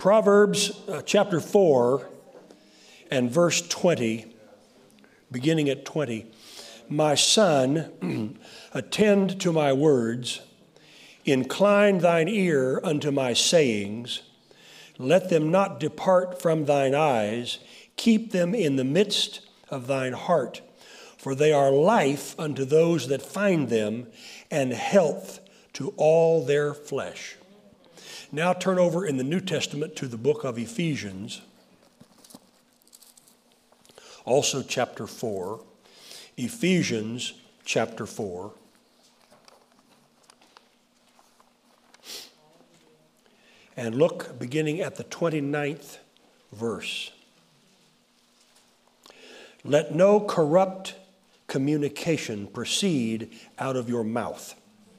Proverbs chapter 4 and verse 20, beginning at 20. My son, attend to my words, incline thine ear unto my sayings. Let them not depart from thine eyes. Keep them in the midst of thine heart. For they are life unto those that find them, and health to all their flesh. Now turn over in the New Testament to the book of Ephesians, also chapter 4. Ephesians chapter 4. And look beginning at the 29th verse. Let no corrupt communication proceed out of your mouth,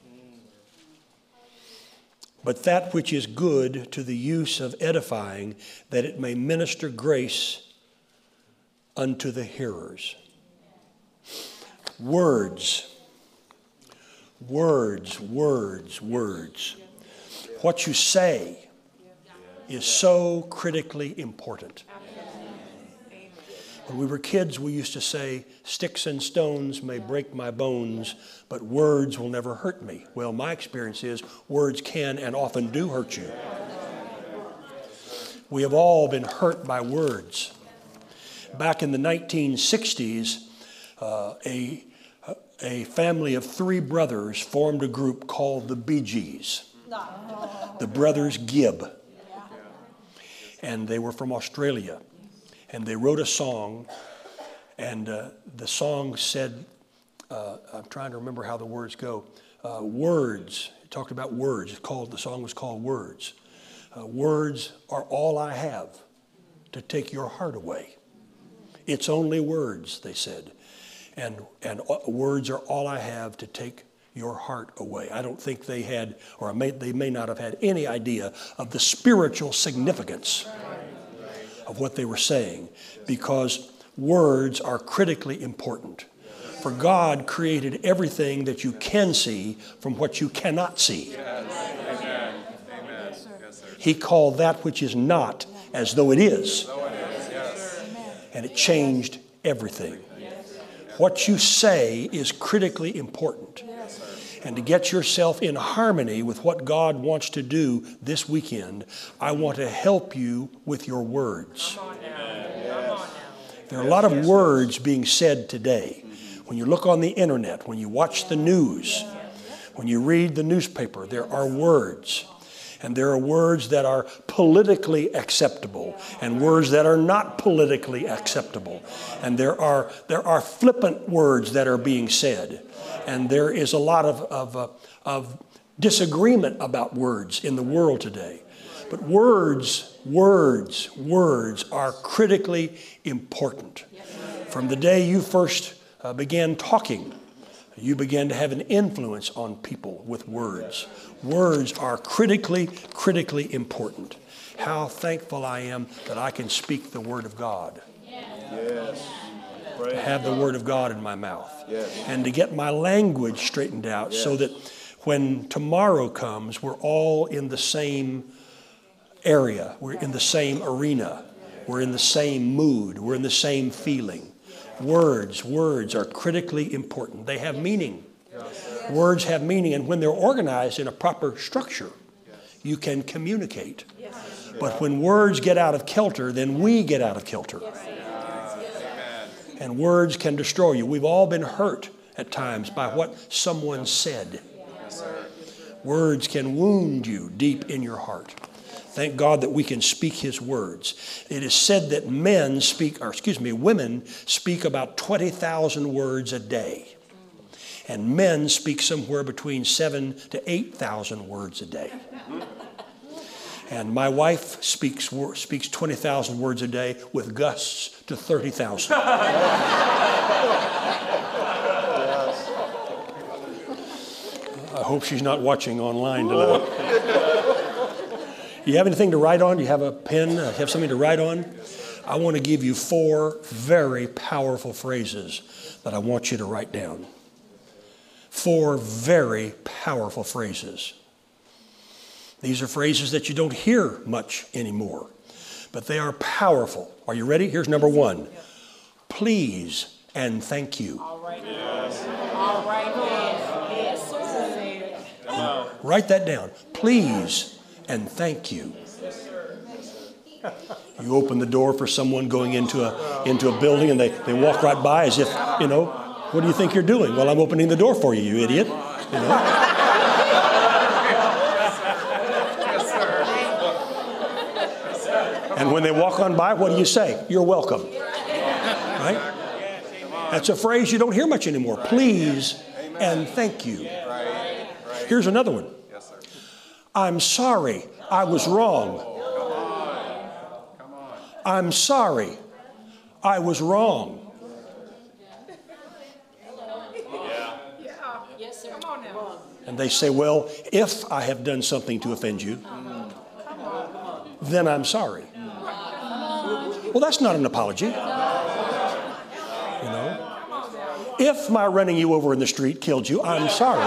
but that which is good to the use of edifying, that it may minister grace unto the hearers. Words, words, words, words. What you say is so critically important. When we were kids, we used to say, sticks and stones may break my bones, but words will never hurt me. Well, my experience is words can and often do hurt you. We have all been hurt by words. Back in the 1960s, a family of 3 brothers formed a group called the Bee Gees, the Brothers Gibb. And they were from Australia. And they wrote a song, and the song said, I'm trying to remember how the words go. Words, it talked about words. The song was called Words. Words are all I have to take your heart away. It's only words, they said. And words are all I have to take your heart away. I don't think they had, or they may not have had any idea of the spiritual significance of what they were saying, because words are critically important. For God created everything that you can see from what you cannot see. Yes. Amen. He called that which is not as though it is. And it changed everything. What you say is critically important. And to get yourself in harmony with what God wants to do this weekend, I want to help you with your words. There are a lot of words being said today. When you look on the internet, when you watch the news, when you read the newspaper, there are words. And there are words that are politically acceptable and words that are not politically acceptable. And there are flippant words that are being said. And there is a lot of disagreement about words in the world today. But words are critically important. From the day you first began talking, you began to have an influence on people with words. Words are critically important. How thankful I am that I can speak the Word of God. Yes. To have the Word of God in my mouth. Yes. And to get my language straightened out, yes, so that when tomorrow comes, we're all in the same area. We're in the same arena. We're in the same mood. We're in the same feeling. Words are critically important. They have meaning. Words have meaning, and when they're organized in a proper structure, you can communicate. But when words get out of kilter, then we get out of kilter. And words can destroy you. We've all been hurt at times by what someone said. Words can wound you deep in your heart. Thank God that we can speak His words. It is said that women speak about 20,000 words a day. And men speak somewhere between 7,000 to 8,000 words a day. And my wife speaks 20,000 words a day with gusts to 30,000. I hope she's not watching online tonight. You have anything to write on? Do you have a pen? Have something to write on? I want to give you 4 very powerful phrases that I want you to write down. 4 very powerful phrases. These are phrases that you don't hear much anymore, but they are powerful. Are you ready? Here's number one. Please and thank you. All right. Yes. All right. Yes. Yes. Write that down. Please and thank you. You open the door for someone going into a building and they walk right by as if, what do you think you're doing? Well, I'm opening the door for you, you idiot. And when they walk on by, what do you say? You're welcome. Right? That's a phrase you don't hear much anymore. Please and thank you. Here's another one. I'm sorry, I was wrong. I'm sorry, I was wrong. And they say, well, if I have done something to offend you, then I'm sorry. Well, that's not an apology. If my running you over in the street killed you, I'm sorry.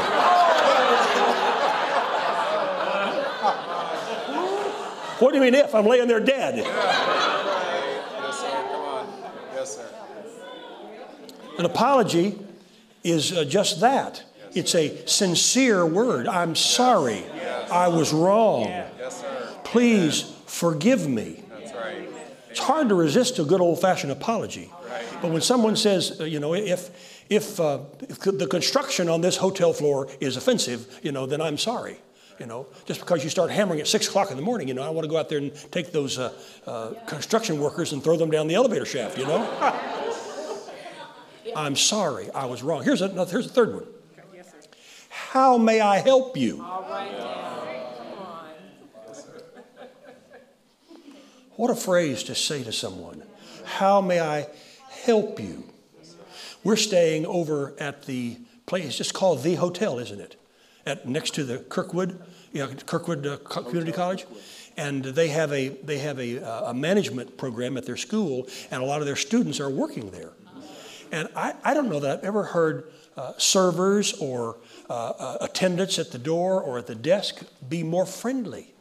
What do you mean if? I'm laying there dead. Yes, sir. Come on. Yes, sir. An apology is just that. It's a sincere word. I'm sorry. I was wrong. Yes, sir. Please forgive me. That's right. It's hard to resist a good old-fashioned apology. But when someone says, if the construction on this hotel floor is offensive, then I'm sorry. Just because you start hammering at 6 o'clock in the morning, I want to go out there and take those construction workers and throw them down the elevator shaft, I'm sorry, I was wrong. Here's a third one. How may I help you? What a phrase to say to someone. How may I help you? We're staying over at the place, it's just called The Hotel, isn't it? Next to the Kirkwood Community College. And they have a management program at their school, and a lot of their students are working there. And I don't know that I've ever heard servers or attendants at the door or at the desk be more friendly.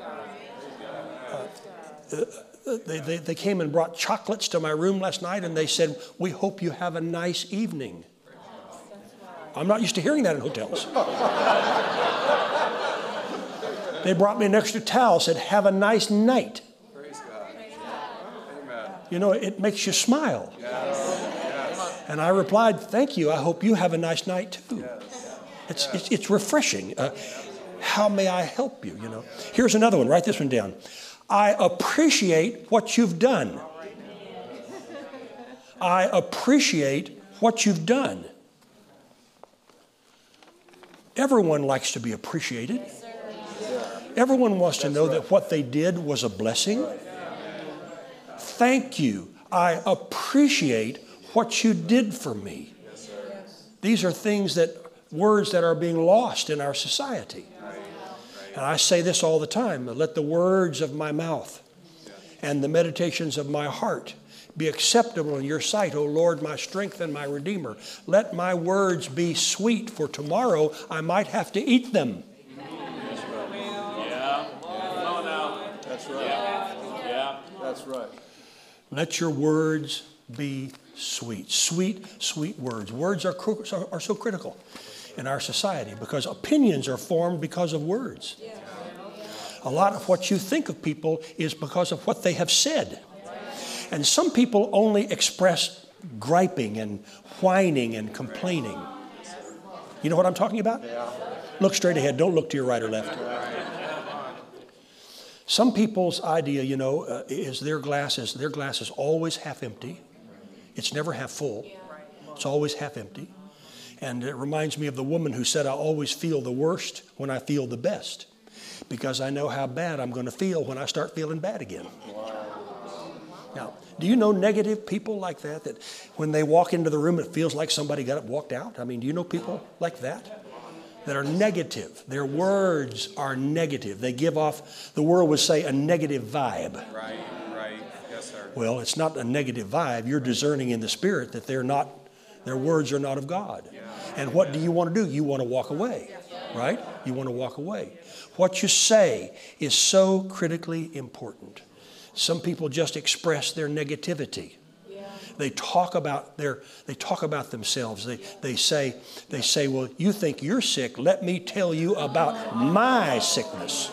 They came and brought chocolates to my room last night, and they said, "We hope you have a nice evening." I'm not used to hearing that in hotels. They brought me an extra towel, said, "Have a nice night." Praise God. Amen. It makes you smile. Yes. And I replied, "Thank you. I hope you have a nice night too." It's refreshing. How may I help you? Here's another one. Write this one down. I appreciate what you've done. I appreciate what you've done. Everyone likes to be appreciated. Everyone wants to know that what they did was a blessing. Thank you. I appreciate what you did for me. These are words that are being lost in our society. And I say this all the time. Let the words of my mouth and the meditations of my heart be acceptable in your sight, O Lord, my strength and my Redeemer. Let my words be sweet, for tomorrow I might have to eat them. That's right. Yeah. That's right. Let your words be sweet. Sweet, sweet words. Words are so critical in our society because opinions are formed because of words. A lot of what you think of people is because of what they have said. And some people only express griping and whining and complaining. You know what I'm talking about? Look straight ahead. Don't look to your right or left. Some people's idea, is their glass is always half empty. It's never half full. It's always half empty. And it reminds me of the woman who said, I always feel the worst when I feel the best, because I know how bad I'm going to feel when I start feeling bad again. Now, do you know negative people like that when they walk into the room, it feels like somebody got up and walked out? I mean, do you know people like that are negative? Their words are negative. They give off, the world would say, a negative vibe. Right. Yes, sir. Well, it's not a negative vibe. You're discerning in the spirit that their words are not of God. And what do you want to do? You want to walk away. right? You want to walk away. What you say is so critically important. Some people just express their negativity. They talk about themselves. They say, well, you think you're sick. Let me tell you about my sickness.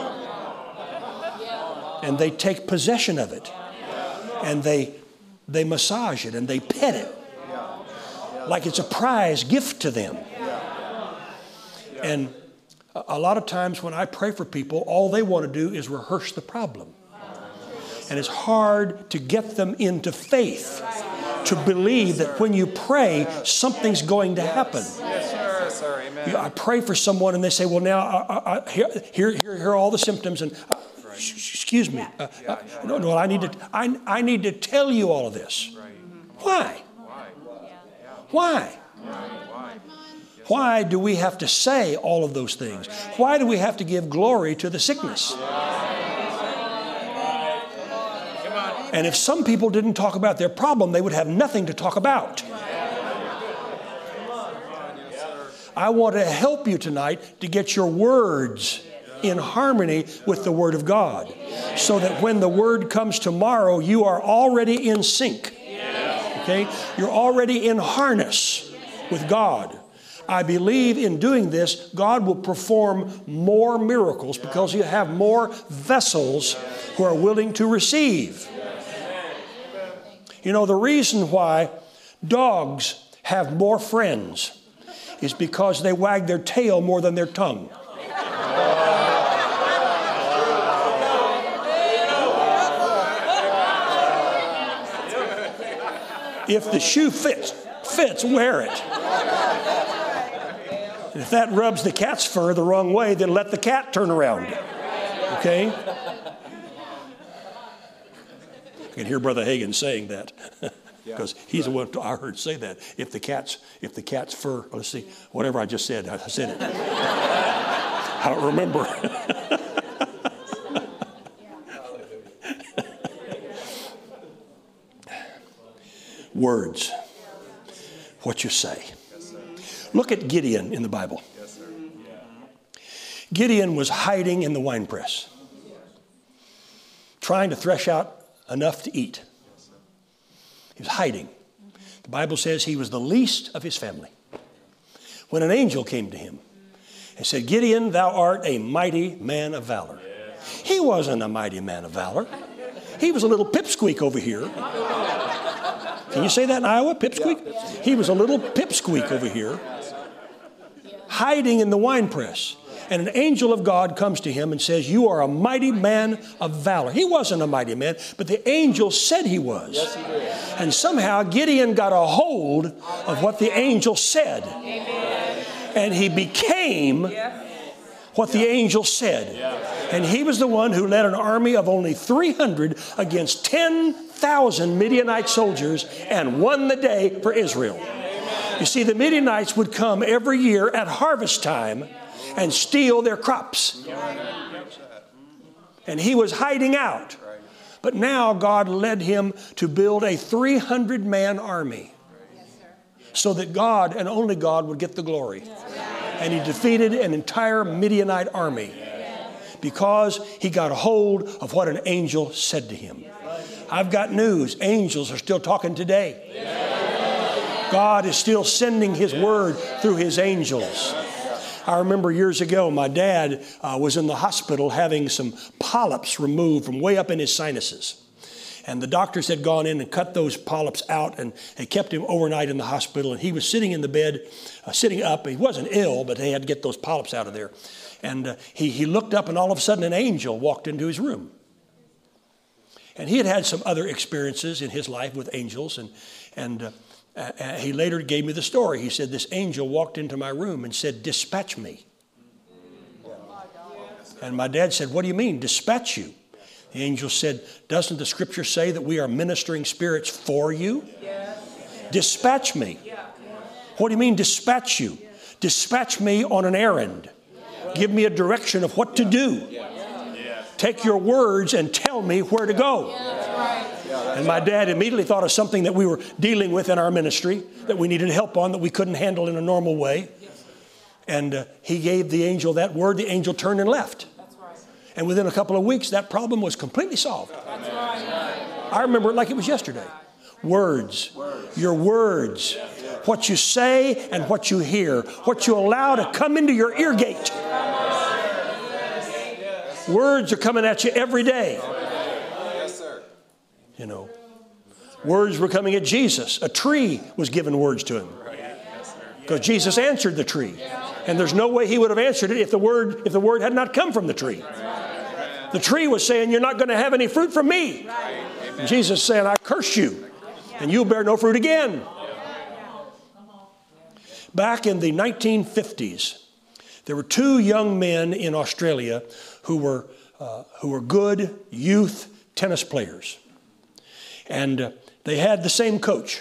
And they take possession of it. And they massage it and they pet it. Like it's a prize gift to them. And a lot of times when I pray for people, all they want to do is rehearse the problem. And it's hard to get them into faith, to believe that when you pray, something's going to happen. Yes, sir. Amen. I pray for someone and they say, well, now, here are all the symptoms. And excuse me. No, I need to tell you all of this. Why? Why? Why do we have to say all of those things? Why do we have to give glory to the sickness? And if some people didn't talk about their problem, they would have nothing to talk about. I want to help you tonight to get your words in harmony with the Word of God, so that when the Word comes tomorrow, you are already in sync. Okay? You're already in harness with God. I believe in doing this, God will perform more miracles because you have more vessels who are willing to receive. You know, the reason why dogs have more friends is because they wag their tail more than their tongue. If the shoe fits, wear it. And if that rubs the cat's fur the wrong way, then let the cat turn around. Okay? I can hear Brother Hagin saying that because he's the one I heard say that. If the cat's fur, let's see, whatever I just said, I said it. I don't remember. Words, what you say. Look at Gideon in the Bible. Gideon was hiding in the winepress, trying to thresh out enough to eat. He was hiding. The Bible says he was the least of his family. When an angel came to him and said, Gideon, thou art a mighty man of valor. He wasn't a mighty man of valor. He was a little pipsqueak over here. Can you say that in Iowa, pipsqueak? He was a little pipsqueak over here, hiding in the winepress. And an angel of God comes to him and says, you are a mighty man of valor. He wasn't a mighty man, but the angel said he was. Yes, he did. And somehow Gideon got a hold of what the angel said. Amen. And he became what the angel said. And he was the one who led an army of only 300 against 10,000 Midianite soldiers and won the day for Israel. You see, the Midianites would come every year at harvest time and steal their crops. And he was hiding out. But now God led him to build a 300-man army so that God and only God would get the glory. And he defeated an entire Midianite army because he got a hold of what an angel said to him. I've got news. Angels are still talking today. God is still sending his word through his angels. I remember years ago, my dad was in the hospital having some polyps removed from way up in his sinuses. And the doctors had gone in and cut those polyps out, and they kept him overnight in the hospital. And he was sitting in the bed, sitting up. He wasn't ill, but they had to get those polyps out of there. And he looked up, and all of a sudden an angel walked into his room. And he had had some other experiences in his life with angels, and he later gave me the story. He said, this angel walked into my room and said, dispatch me. And my dad said, what do you mean, dispatch you? The angel said, doesn't the scripture say that we are ministering spirits for you? Dispatch me. What do you mean dispatch you? Dispatch me on an errand. Give me a direction of what to do. Take your words and tell me where to go. And my dad immediately thought of something that we were dealing with in our ministry that we needed help on that we couldn't handle in a normal way. And he gave the angel that word. The angel turned and left. That's right. And within a couple of weeks, that problem was completely solved. That's right. I remember it like it was yesterday. Words. Your words. What you say and what you hear. What you allow to come into your ear gate. Words are coming at you every day. Yes, sir. You know. Words were coming at Jesus. A tree was giving words to him. Because Jesus answered the tree. And there's no way he would have answered it if the word had not come from the tree. The tree was saying, you're not going to have any fruit from me. And Jesus saying, I curse you. And you'll bear no fruit again. Back in the 1950s, there were two young men in Australia who were good youth tennis players. And they had the same coach.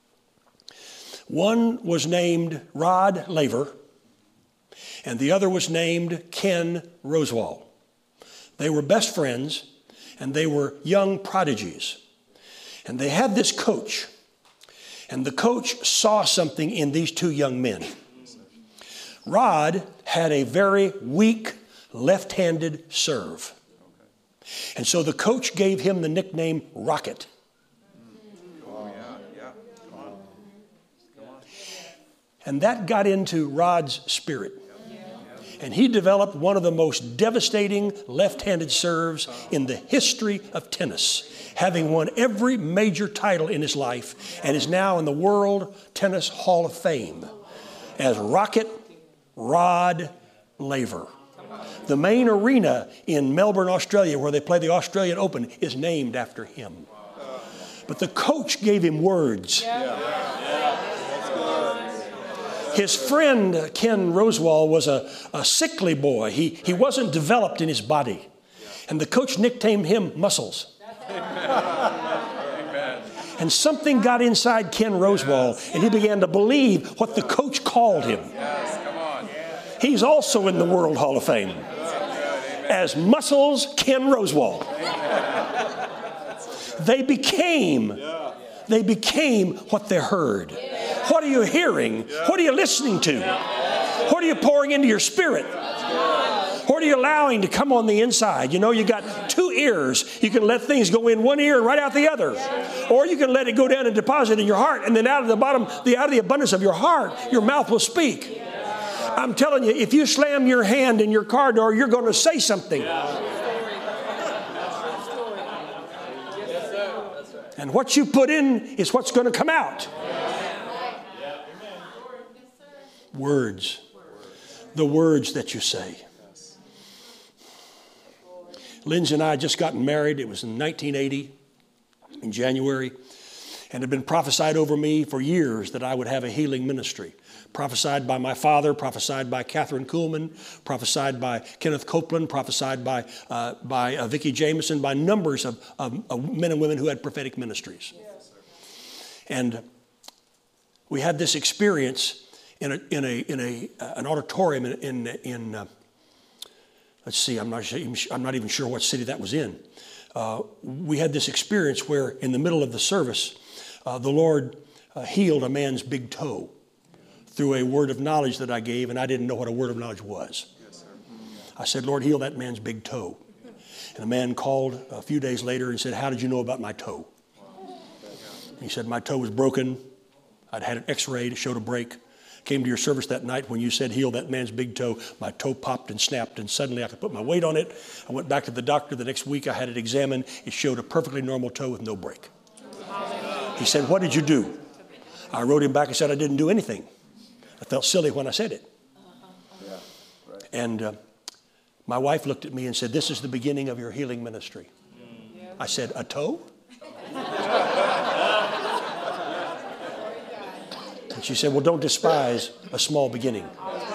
One was named Rod Laver, and the other was named Ken Rosewall. They were best friends, and they were young prodigies. And they had this coach, and the coach saw something in these two young men. Rod had a very weak left-handed serve. And so the coach gave him the nickname Rocket. And that got into Rod's spirit. And he developed one of the most devastating left-handed serves in the history of tennis, having won every major title in his life and is now in the World Tennis Hall of Fame as Rocket Rod Laver. The main arena in Melbourne, Australia, where they play the Australian Open, is named after him. But the coach gave him words. His friend, Ken Rosewall, was a sickly boy. He wasn't developed in his body. And the coach nicknamed him Muscles. And something got inside Ken Rosewall, and he began to believe what the coach called him. He's also in the World Hall of Fame as Muscles Ken Rosewall. They became what they heard. What are you hearing? What are you listening to? What are you pouring into your spirit? What are you allowing to come on the inside? You know, you got two ears. You can let things go in one ear and right out the other. Or you can let it go down and deposit in your heart. And then out of the abundance of your heart, your mouth will speak. I'm telling you, if you slam your hand in your car door, you're going to say something. And what you put in is what's going to come out. Words. The words that you say. Lindsay and I had just gotten married. It was in 1980, in January. And it had been prophesied over me for years that I would have a healing ministry. Prophesied by my father, prophesied by Catherine Kuhlman, prophesied by Kenneth Copeland, prophesied by Vicki Jameson, by numbers of men and women who had prophetic ministries. And we had this experience in an auditorium in let's see, I'm not even sure what city that was in. We had this experience where in the middle of the service, the Lord healed a man's big toe through a word of knowledge that I gave, and I didn't know what a word of knowledge was. I said, Lord, heal that man's big toe. And a man called a few days later and said, how did you know about my toe? He said, my toe was broken. I'd had an x-ray to show a break. Came to your service that night when you said heal that man's big toe. My toe popped and snapped, and suddenly I could put my weight on it. I went back to the doctor the next week. I had it examined. It showed a perfectly normal toe with no break. He said, what did you do? I wrote him back and said, I didn't do anything. I felt silly when I said it. And my wife looked at me and said, this is the beginning of your healing ministry. I said, a toe? And she said, well, don't despise a small beginning.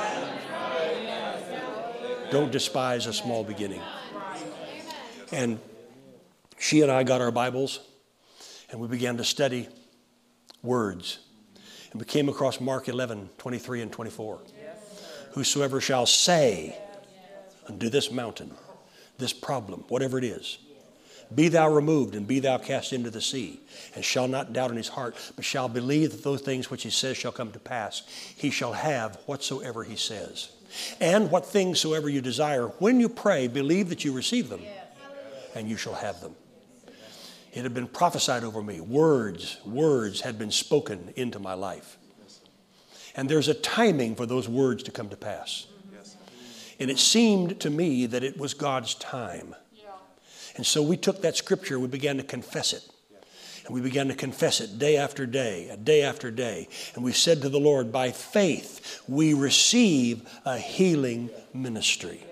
Don't despise a small beginning. And she and I got our Bibles, and we began to study words. And we came across Mark 11, 23 and 24. Whosoever shall say unto this mountain, this problem, whatever it is, Be thou removed, and be thou cast into the sea, and shall not doubt in his heart, but shall believe that those things which he says shall come to pass. He shall have whatsoever he says. And what things soever you desire, when you pray, believe that you receive them, and you shall have them. It had been prophesied over me. Words had been spoken into my life. And there's a timing for those words to come to pass. And it seemed to me that it was God's time. And so we took that scripture, we began to confess it. And we began to confess it day after day, day after day. And we said to the Lord, by faith, we receive a healing ministry.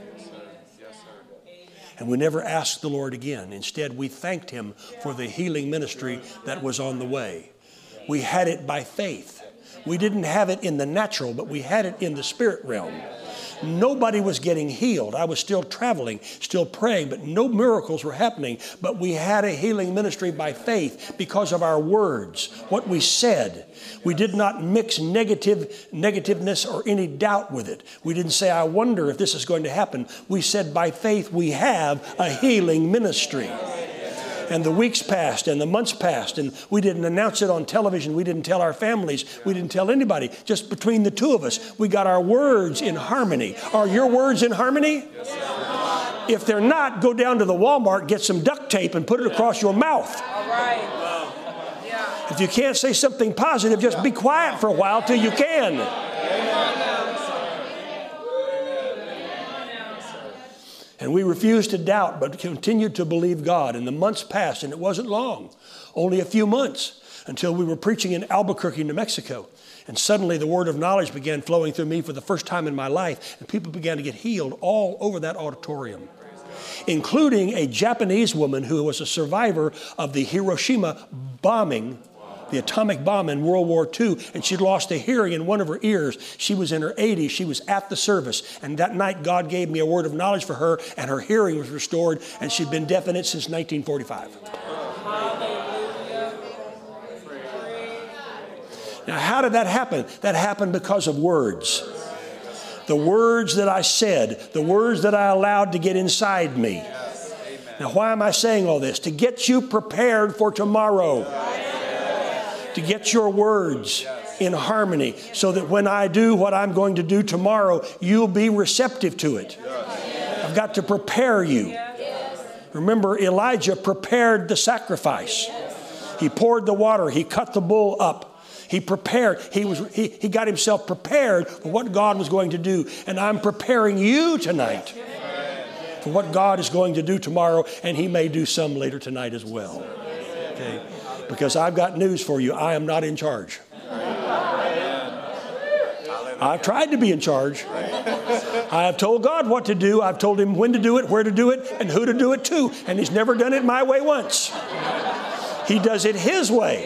And we never asked the Lord again. Instead, we thanked him for the healing ministry that was on the way. We had it by faith. We didn't have it in the natural, but we had it in the spirit realm. Nobody was getting healed. I was still traveling, still praying, but no miracles were happening. But we had a healing ministry by faith because of our words, what we said. We did not mix negativeness or any doubt with it. We didn't say, I wonder if this is going to happen. We said, by faith, we have a healing ministry. And the weeks passed and the months passed, and we didn't announce it on television. We didn't tell our families. We didn't tell anybody. Just between the two of us, we got our words in harmony. Are your words in harmony? Yes, if they're not, go down to the Walmart, get some duct tape and put it across your mouth. All right. If you can't say something positive, just be quiet for a while till you can. And we refused to doubt, but continued to believe God. And the months passed, and it wasn't long, only a few months, until we were preaching in Albuquerque, New Mexico. And suddenly the word of knowledge began flowing through me for the first time in my life, and people began to get healed all over that auditorium, including a Japanese woman who was a survivor of the Hiroshima bombing, the atomic bomb in World War II, and she'd lost a hearing in one of her ears. She was in her 80s. She was at the service. And that night, God gave me a word of knowledge for her, and her hearing was restored, and she'd been deaf in it since 1945. Now, how did that happen? That happened because of words. The words that I said, the words that I allowed to get inside me. Now, why am I saying all this? To get you prepared for tomorrow. To get your words in harmony so that when I do what I'm going to do tomorrow, you'll be receptive to it. I've got to prepare you. Remember, Elijah prepared the sacrifice. He poured the water. He cut the bull up. He prepared. He got himself prepared for what God was going to do. And I'm preparing you tonight for what God is going to do tomorrow, and he may do some later tonight as well. Okay? Because I've got news for you. I am not in charge. I've tried to be in charge. I have told God what to do. I've told him when to do it, where to do it, and who to do it to. And he's never done it my way once. He does it his way.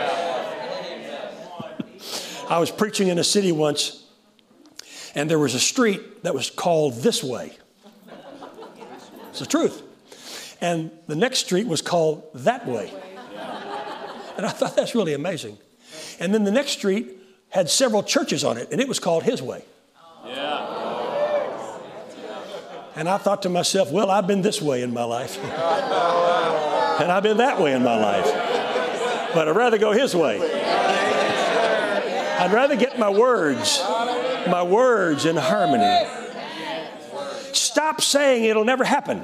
I was preaching in a city once, and there was a street that was called This Way. It's the truth. And the next street was called That Way. And I thought, that's really amazing. And then the next street had several churches on it, and it was called His Way. Yeah. And I thought to myself, well, I've been this way in my life. And I've been that way in my life. But I'd rather go His way. I'd rather get my words in harmony. Stop saying it'll never happen.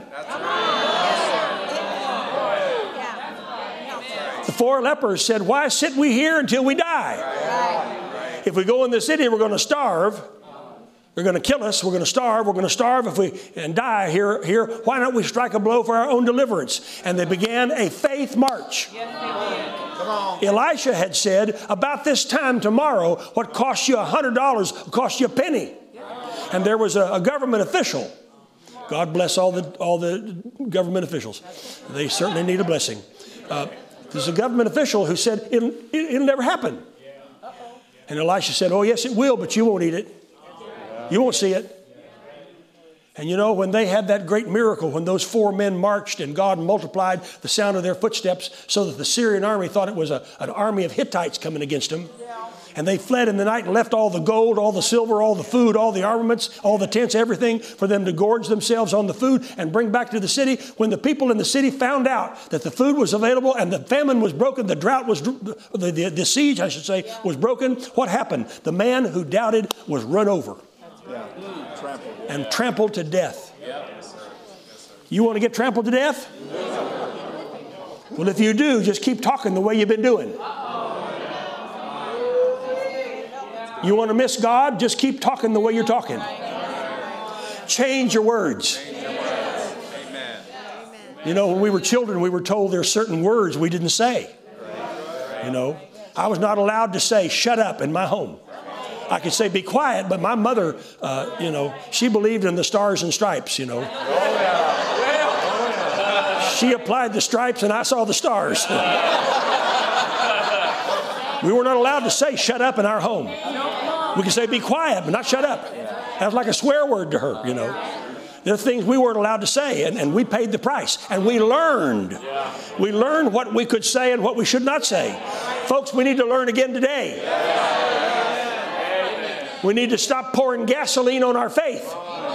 The 4 lepers said, why sit we here until we die? If we go in the city, we're going to starve. They're going to kill us. We're going to starve. We're going to starve and die here. Why don't we strike a blow for our own deliverance? And they began a faith march. Elisha had said, about this time tomorrow, what cost you $100 will cost you a penny. And there was a government official. God bless all the government officials. They certainly need a blessing. There's a government official who said, it'll never happen. And Elisha said, oh, yes, it will, but you won't eat it. You won't see it. And you know, when they had that great miracle, when those 4 men marched and God multiplied the sound of their footsteps so that the Syrian army thought it was an army of Hittites coming against them. And they fled in the night and left all the gold, all the silver, all the food, all the armaments, all the tents, everything for them to gorge themselves on the food and bring back to the city. When the people in the city found out that the food was available and the famine was broken, the drought was, the siege, I should say, was broken, what happened? The man who doubted was run over and trampled to death. You want to get trampled to death? Well, if you do, just keep talking the way you've been doing. You want to miss God? Just keep talking the way you're talking. Change your words. You know, when we were children, we were told there are certain words we didn't say. You know, I was not allowed to say, shut up in my home. I could say, be quiet, but my mother, you know, she believed in the stars and stripes, you know. She applied the stripes and I saw the stars. We were not allowed to say, shut up in our home. We could say, be quiet, but not shut up. That was like a swear word to her, you know. There are things we weren't allowed to say, and we paid the price. And we learned. We learned what we could say and what we should not say. Folks, we need to learn again today. We need to stop pouring gasoline on our faith.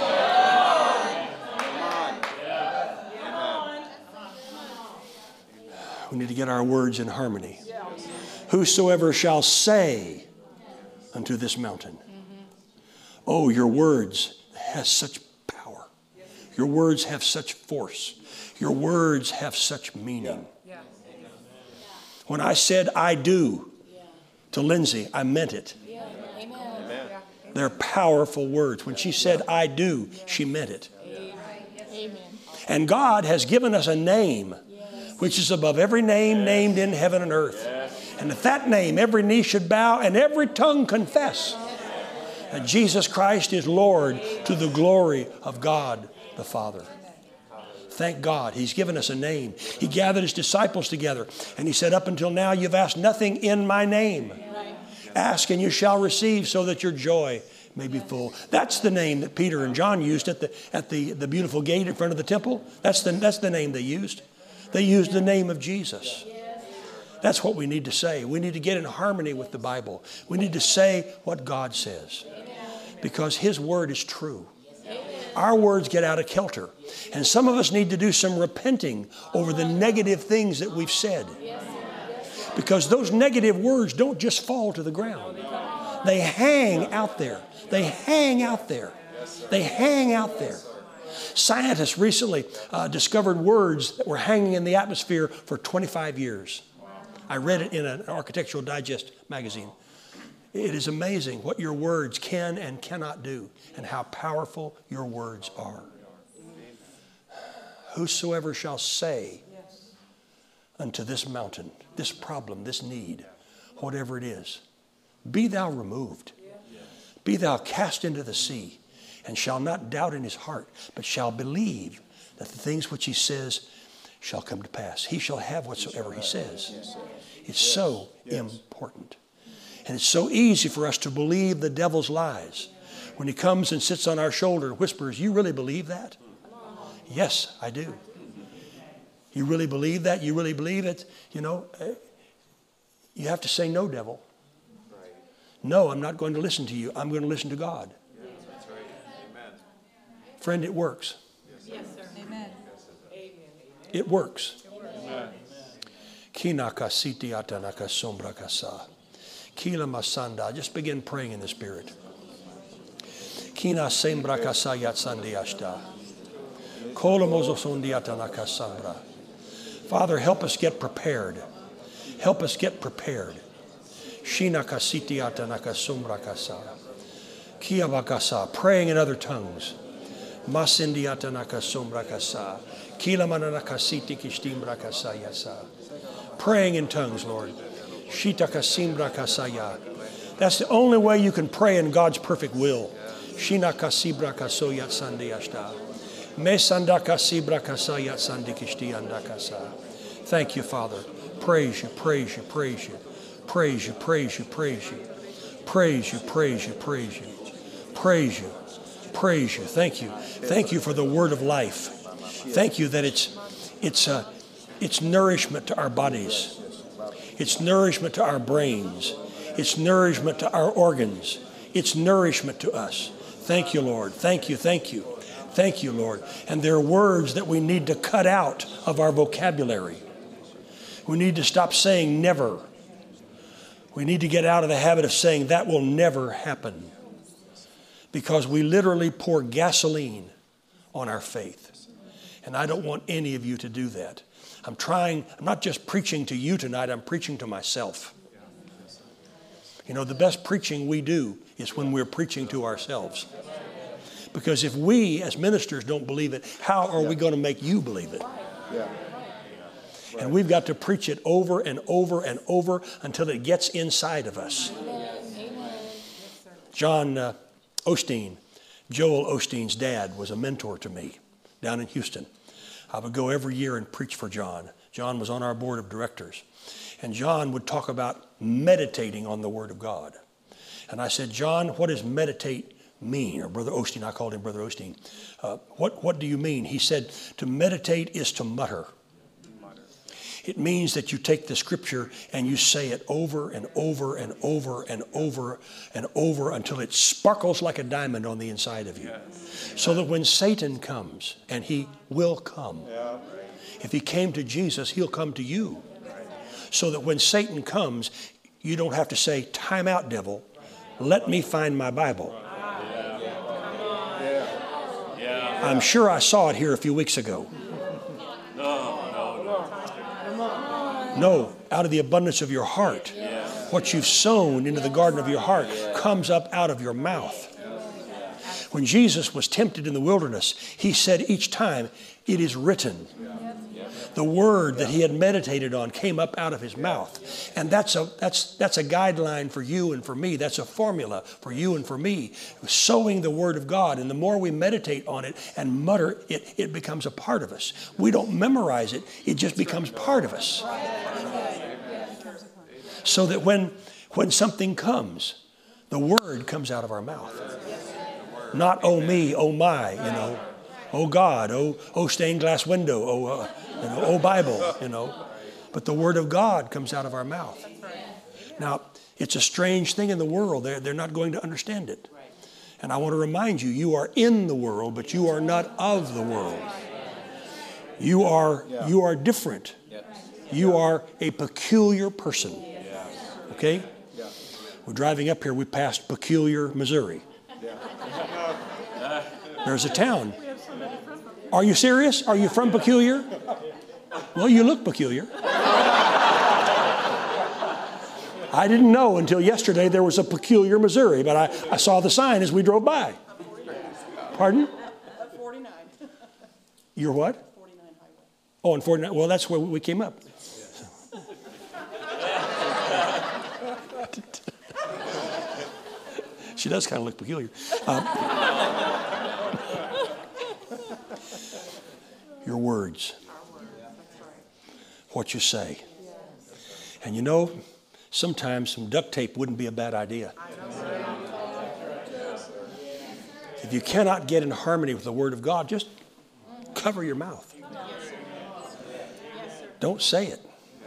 We need to get our words in harmony. Whosoever shall say unto this mountain. Oh, your words have such power. Your words have such force. Your words have such meaning. When I said I do to Lindsay, I meant it. They're powerful words. When she said I do, she meant it. And God has given us a name which is above every name named in heaven and earth. And at that name, every knee should bow and every tongue confess that Jesus Christ is Lord to the glory of God the Father. Thank God. He's given us a name. He gathered his disciples together and he said, up until now, you've asked nothing in my name. Ask and you shall receive so that your joy may be full. That's the name that Peter and John used at the beautiful gate in front of the temple. That's the name they used. They used the name of Jesus. That's what we need to say. We need to get in harmony with the Bible. We need to say what God says because his word is true. Our words get out of kilter. And some of us need to do some repenting over the negative things that we've said. Because those negative words don't just fall to the ground. They hang out there. They hang out there. They hang out there. Scientists recently discovered words that were hanging in the atmosphere for 25 years. I read it in an Architectural Digest magazine. It is amazing what your words can and cannot do and how powerful your words are. Whosoever shall say unto this mountain, this problem, this need, whatever it is, be thou removed. Be thou cast into the sea, and shall not doubt in his heart, but shall believe that the things which he says shall come to pass. He shall have whatsoever he says. It's so important. And it's so easy for us to believe the devil's lies. When he comes and sits on our shoulder and whispers, you really believe that? Yes, I do. You really believe that? You really believe it? You know, you have to say no, devil. No, I'm not going to listen to you. I'm going to listen to God. Friend, it works. Yes, sir. Amen. It works. Amen. Just begin praying in the Spirit. Kina sembra kasayat sandiashta. Father, help us get prepared. Help us get prepared. Praying in other tongues. Praying in tongues, Lord. That's the only way you can pray in God's perfect will. Thank you, Father. Praise you, praise you, praise you. Praise you, praise you, praise you. Praise you, praise you, praise you. Praise you, praise you. Thank you. Thank you for the word of life. Thank you that it's nourishment to our bodies. It's nourishment to our brains. It's nourishment to our organs. It's nourishment to us. Thank you, Lord. Thank you, thank you. Thank you, Lord. And there are words that we need to cut out of our vocabulary. We need to stop saying never. We need to get out of the habit of saying that will never happen. Because we literally pour gasoline on our faith. And I don't want any of you to do that. I'm not just preaching to you tonight, I'm preaching to myself. You know, the best preaching we do is when we're preaching to ourselves. Because if we as ministers don't believe it, how are we going to make you believe it? And we've got to preach it over and over and over until it gets inside of us. John Osteen, Joel Osteen's dad, was a mentor to me down in Houston. I would go every year and preach for John. John was on our board of directors. And John would talk about meditating on the Word of God. And I said, John, what does meditate mean? Or Brother Osteen, I called him Brother Osteen. What do you mean? He said, to meditate is to mutter. It means that you take the scripture and you say it over and over and over and over and over until it sparkles like a diamond on the inside of you. So that when Satan comes, and he will come, if he came to Jesus, he'll come to you. So that when Satan comes, you don't have to say, time out, devil. Let me find my Bible. I'm sure I saw it here a few weeks ago. No, out of the abundance of your heart. What you've sown into the garden of your heart comes up out of your mouth. When Jesus was tempted in the wilderness, he said each time, it is written. The word that he had meditated on came up out of his mouth. And that's a guideline for you and for me. That's a formula for you and for me. Sowing the word of God. And the more we meditate on it and mutter, it becomes a part of us. We don't memorize it. It just becomes part of us. So that when something comes, the word comes out of our mouth. Not, oh me, oh my, you know. Oh God, oh stained glass window, oh Bible, you know. But the word of God comes out of our mouth. Now, it's a strange thing in the world. They're not going to understand it. And I want to remind you, you are in the world, but you are not of the world. You are different. You are a peculiar person. Okay? We're driving up here, we passed Peculiar, Missouri. There's a town. Are you serious? Are you from Peculiar? Well, you look peculiar. I didn't know until yesterday there was a Peculiar, Missouri, but I saw the sign as we drove by. Pardon? 49. You're what? 49 highway. Oh, on 49. Well, that's where we came up. She does kind of look peculiar. Your words. What you say. And you know, sometimes some duct tape wouldn't be a bad idea. If you cannot get in harmony with the Word of God, just cover your mouth. Don't say it.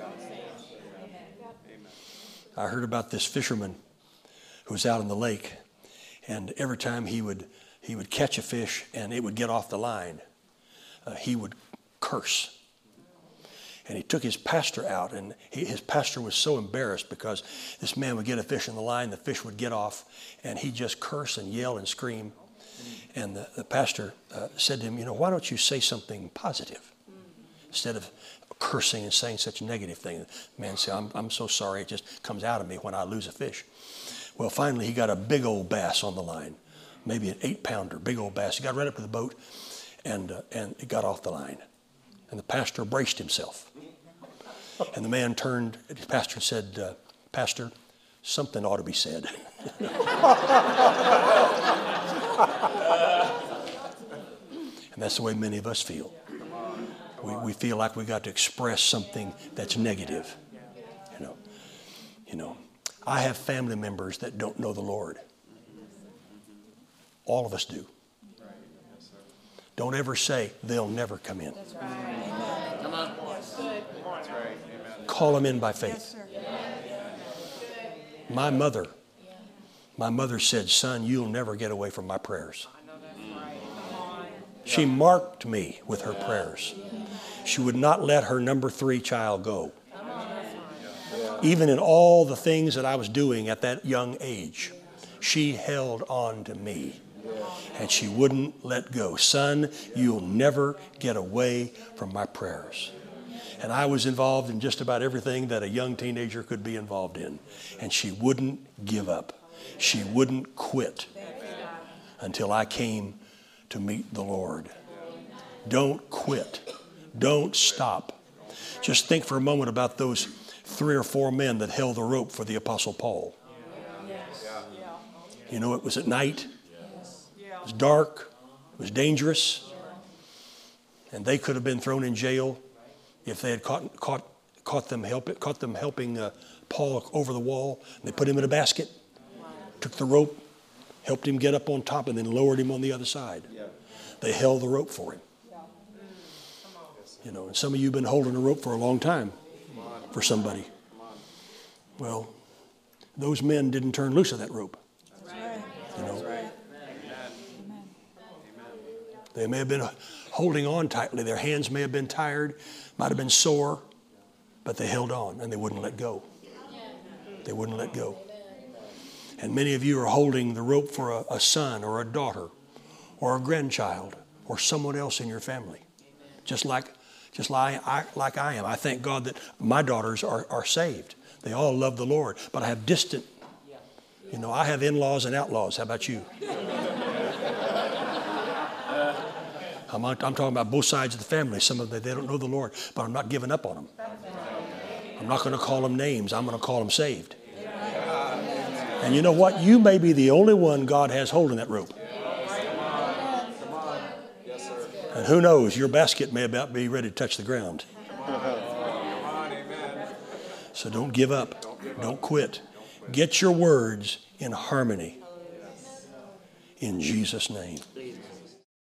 I heard about this fisherman who was out in the lake, and every time he would catch a fish and it would get off the line, he would curse. And he took his pastor out, and his pastor was so embarrassed because this man would get a fish in the line, the fish would get off, and he'd just curse and yell and scream. And the pastor said to him, you know, why don't you say something positive instead of cursing and saying such negative things? The man said, I'm so sorry, it just comes out of me when I lose a fish. Well, finally, he got a big old bass on the line, maybe an 8-pounder, big old bass. He got right up to the boat, and it got off the line. And the pastor braced himself. And the man turned at his pastor and said, Pastor, something ought to be said. And that's the way many of us feel. We feel like we got to express something that's negative. You know, I have family members that don't know the Lord. All of us do. Don't ever say they'll never come in. That's right. Come on. That's good. That's right. Amen. Call them in by faith. Yes, sir. My mother said, son, you'll never get away from my prayers. She marked me with her prayers. She would not let her number 3 child go. Even in all the things that I was doing at that young age, she held on to me. And she wouldn't let go. Son, you'll never get away from my prayers. And I was involved in just about everything that a young teenager could be involved in. And she wouldn't give up. She wouldn't quit until I came to meet the Lord. Don't quit. Don't stop. Just think for a moment about those 3 or 4 men that held the rope for the Apostle Paul. You know, it was at night. It was dark. It was dangerous. And they could have been thrown in jail if they had caught them helping Paul over the wall. And they put him in a basket, took the rope, helped him get up on top, and then lowered him on the other side. They held the rope for him. You know, and some of you have been holding a rope for a long time for somebody. Well, those men didn't turn loose of that rope. You know, they may have been holding on tightly. Their hands may have been tired, might have been sore, but they held on and they wouldn't let go. They wouldn't let go. And many of you are holding the rope for a son or a daughter or a grandchild or someone else in your family. Just like I am. I thank God that my daughters are saved. They all love the Lord. But I have distant, you know, I have in-laws and outlaws. How about you? I'm talking about both sides of the family. Some of them, they don't know the Lord, but I'm not giving up on them. I'm not going to call them names. I'm going to call them saved. And you know what? You may be the only one God has holding that rope. And who knows, your basket may about be ready to touch the ground. So don't give up. Don't quit. Get your words in harmony. In Jesus' name.